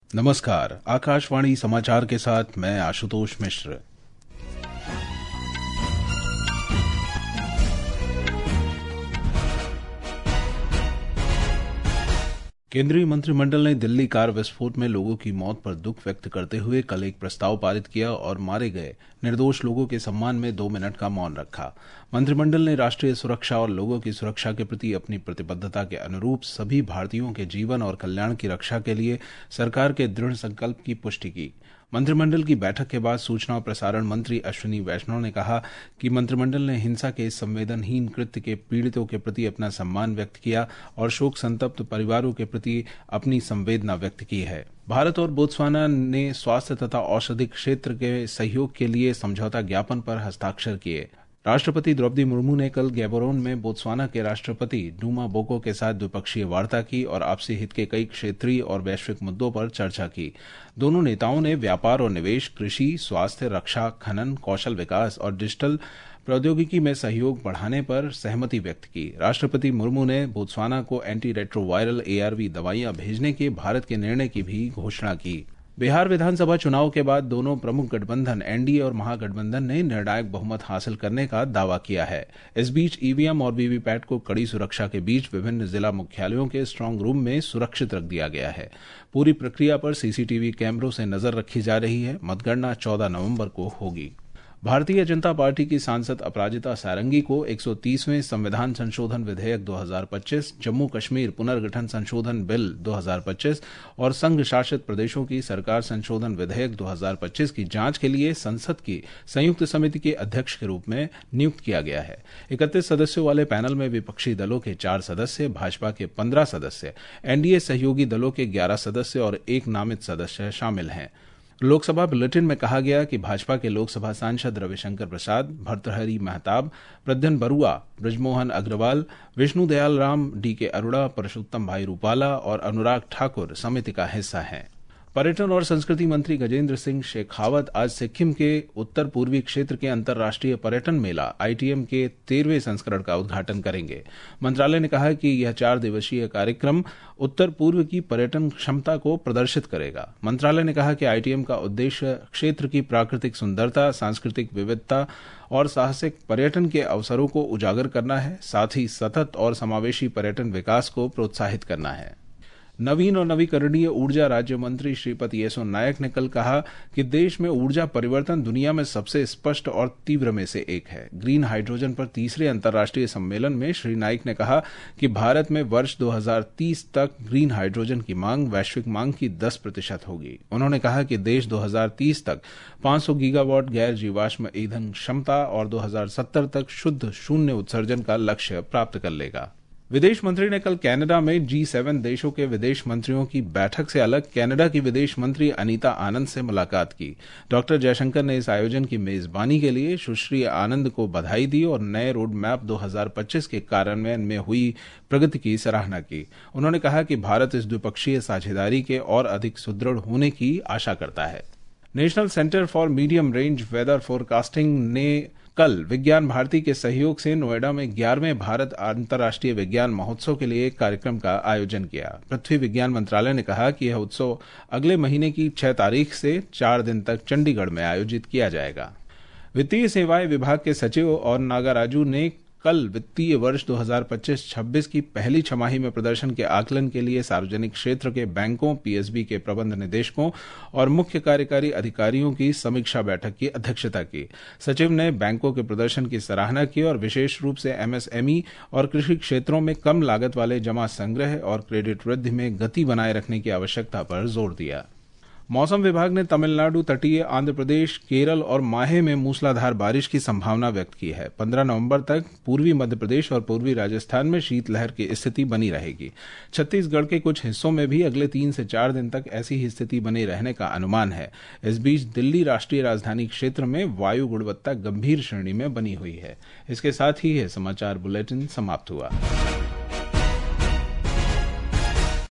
नमस्कार, आकाशवाणी समाचार के साथ मैं आशुतोष मिश्र। केंद्रीय मंत्रिमंडल ने दिल्ली कार विस्फोट में लोगों की मौत पर दुख व्यक्त करते हुए कल एक प्रस्ताव पारित किया और मारे गए निर्दोष लोगों के सम्मान में 2 मिनट का मौन रखा। मंत्रिमंडल ने राष्ट्रीय सुरक्षा और लोगों की सुरक्षा के प्रति अपनी प्रतिबद्धता के अनुरूप सभी भारतीयों के जीवन और कल्याण की रक्षा के लिए सरकार के दृढ़ संकल्प की पुष्टि की। मंत्रिमंडल की बैठक के बाद सूचना और प्रसारण मंत्री अश्विनी वैष्णव ने कहा कि मंत्रिमंडल ने हिंसा के इस संवेदनहीन कृत्य के पीड़ितों के प्रति अपना सम्मान व्यक्त किया और शोक संतप्त परिवारों के प्रति अपनी संवेदना व्यक्त की है। भारत और बोत्सवाना ने स्वास्थ्य तथा औषधि क्षेत्र के सहयोग के लिए समझौता ज्ञापन पर हस्ताक्षर किए। राष्ट्रपति द्रौपदी मुर्मू ने कल गैबोरोन में बोत्सवाना के राष्ट्रपति डूमा बोको के साथ द्विपक्षीय वार्ता की और आपसी हित के कई क्षेत्रीय और वैश्विक मुद्दों पर चर्चा की। दोनों नेताओं ने व्यापार और निवेश, कृषि, स्वास्थ्य, रक्षा, खनन, कौशल विकास और डिजिटल प्रौद्योगिकी में सहयोग बढ़ाने पर सहमति व्यक्त की। राष्ट्रपति मुर्मू ने बोत्सवाना को एंटी रेट्रोवायरल ARV दवाइयां भेजने के भारत के निर्णय की भी घोषणा की। बिहार विधानसभा चुनाव के बाद दोनों प्रमुख गठबंधन एनडीए और महागठबंधन ने निर्णायक बहुमत हासिल करने का दावा किया है। इस बीच ईवीएम और वीवीपैट को कड़ी सुरक्षा के बीच विभिन्न जिला मुख्यालयों के स्ट्रांग रूम में सुरक्षित रख दिया गया है। पूरी प्रक्रिया पर सीसीटीवी कैमरों से नजर रखी जा रही है। मतगणना 14 नवंबर को होगी। भारतीय जनता पार्टी की सांसद अपराजिता सारंगी को 130वें संविधान संशोधन विधेयक 2025, जम्मू कश्मीर पुनर्गठन संशोधन बिल 2025 और संघ शासित प्रदेशों की सरकार संशोधन विधेयक 2025 की जांच के लिए संसद की संयुक्त समिति के अध्यक्ष के रूप में नियुक्त किया गया है। 31 सदस्यों वाले पैनल में विपक्षी दलों के 4 सदस्य, भाजपा के 15 सदस्य, एनडीए सहयोगी दलों के 11 सदस्य और 1 नामित सदस्य शामिल हैं। लोकसभा बुलेटिन में कहा गया कि भाजपा के लोकसभा सांसद रविशंकर प्रसाद, भर्तृहरि महताब, प्रद्युम्न बरुआ, बृजमोहन अग्रवाल, विष्णुदयाल राम, DK अरोड़ा, परषोत्तम भाई रूपाला और अनुराग ठाकुर समिति का हिस्सा हैं। पर्यटन और संस्कृति मंत्री गजेंद्र सिंह शेखावत आज सिक्किम के उत्तर पूर्वी क्षेत्र के अंतर्राष्ट्रीय पर्यटन मेला ITM के 13वें संस्करण का उद्घाटन करेंगे। मंत्रालय ने कहा कि यह 4 दिवसीय कार्यक्रम उत्तर पूर्व की पर्यटन क्षमता को प्रदर्शित करेगा। मंत्रालय ने कहा कि ITM का उद्देश्य क्षेत्र की प्राकृतिक सुंदरता, सांस्कृतिक विविधता और साहसिक पर्यटन के अवसरों को उजागर करना है, साथ ही सतत और समावेशी पर्यटन विकास को प्रोत्साहित करना है। नवीन और नवीकरणीय ऊर्जा राज्य मंत्री श्रीपद येसो नायक ने कल कहा कि देश में ऊर्जा परिवर्तन दुनिया में सबसे स्पष्ट और तीव्र में से एक है। ग्रीन हाइड्रोजन पर तीसरे अंतर्राष्ट्रीय सम्मेलन में श्री नाइक ने कहा कि भारत में वर्ष 2030 तक ग्रीन हाइड्रोजन की मांग वैश्विक मांग की 10% होगी। उन्होंने कहा कि देश 2030 तक 500 गीगावाट गैर जीवाश्म ईंधन क्षमता और 2070 तक शुद्ध शून्य उत्सर्जन का लक्ष्य प्राप्त कर लेगा। विदेश मंत्री ने कल कनाडा में G7 देशों के विदेश मंत्रियों की बैठक से अलग कनाडा की विदेश मंत्री अनीता आनंद से मुलाकात की। डॉक्टर जयशंकर ने इस आयोजन की मेजबानी के लिए सुश्री आनंद को बधाई दी और नए रोड मैप 2025 के कार्यान्वयन में हुई प्रगति की सराहना की। उन्होंने कहा कि भारत इस द्विपक्षीय साझेदारी के और अधिक सुदृढ़ होने की आशा करता है। National centre for medium range weather forecasting ने कल विज्ञान भारती के सहयोग से नोएडा में 11वें भारत अंतर्राष्ट्रीय विज्ञान महोत्सव के लिए एक कार्यक्रम का आयोजन किया। पृथ्वी विज्ञान मंत्रालय ने कहा कि यह उत्सव अगले महीने की 6 तारीख से 4 दिन तक चंडीगढ़ में आयोजित किया जाएगा। वित्तीय सेवाएं विभाग के सचिव और नागाराजू ने कल वित्तीय वर्ष 2025-26 की पहली छमाही में प्रदर्शन के आकलन के लिए सार्वजनिक क्षेत्र के बैंकों, PSB के प्रबंध निदेशकों और मुख्य कार्यकारी अधिकारियों की समीक्षा बैठक की अध्यक्षता की। सचिव ने बैंकों के प्रदर्शन की सराहना की और विशेष रूप से MSME और कृषि क्षेत्रों में कम लागत वाले जमा संग्रह और क्रेडिट वृद्धि में गति बनाए रखने की आवश्यकता पर जोर दिया। मौसम विभाग ने तमिलनाडु, तटीय आंध्र प्रदेश, केरल और माहे में मूसलाधार बारिश की संभावना व्यक्त की है। 15 नवंबर तक पूर्वी मध्य प्रदेश और पूर्वी राजस्थान में शीतलहर की स्थिति बनी रहेगी। छत्तीसगढ़ के कुछ हिस्सों में भी अगले 3 से 4 दिन तक ऐसी ही स्थिति बने रहने का अनुमान है। इस बीच दिल्ली राष्ट्रीय राजधानी क्षेत्र में वायु गुणवत्ता गंभीर श्रेणी में बनी हुई है। इसके साथ ही यह समाचार बुलेटिन समाप्त हुआ।